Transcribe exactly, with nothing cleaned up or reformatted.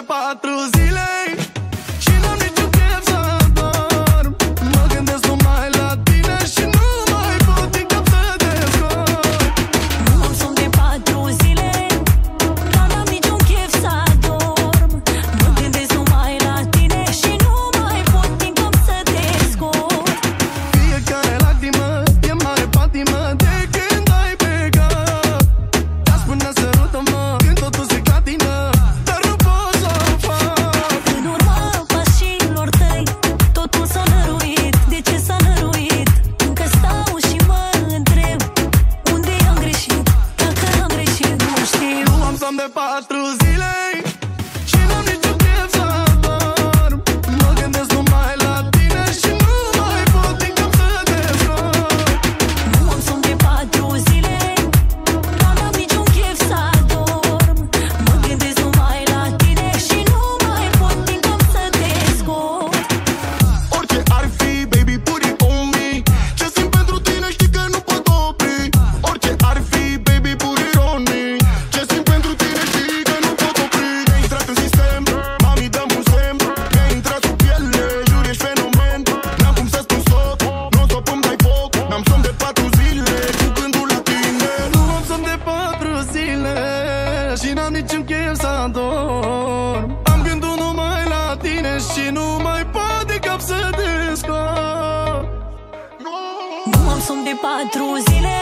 patru zile și n-am niciun chef să dorm. Mă gândesc numai la tine și nu mai pot din cap să te scot. Nu am somn de patru zile, dar n-am niciun chef să dorm. Mă gândesc numai la tine și nu mai pot din cap să te scot. Fiecare lacrimă e mare patimă de când ai plecat. Te-aș până sărută-mă când totul se clatină, dar nu pot să o fac. În urma pașilor tăi, totul s-a năruit. De ce s-a năruit? Încă stau și mă întreb unde am greșit. Dacă am greșit, nu știu. Nu am somn de patru zile și n-am niciun chef să dorm. Mă gândesc numai la tine și nu mai pot din cap să te scot. Nu am somn de patru zile, dar n-am niciun chef să dorm. Mă gândesc numai la tine și nu mai pot din cap să te scot. Orice ar fi, baby, put it on me. Ce simt pentru tine știi că nu pot opri. Orice ar fi, baby, put it on me. Ce simt pentru tine știi că nu pot opri. Mi-ai intrat în sistem, mami, dăm un semn. Mi-ai intrat sub piele, jur, ești fenomen. N-am cum să spun stop, non-stop îmi dai foc. N-am somn de patru zile, cu gândul la tine. Nu am somn de patru zile și n-am niciun chef să dorm. Am gândul numai la tine și nu mai pot din cap să te scot. Nu am somn de patru zile,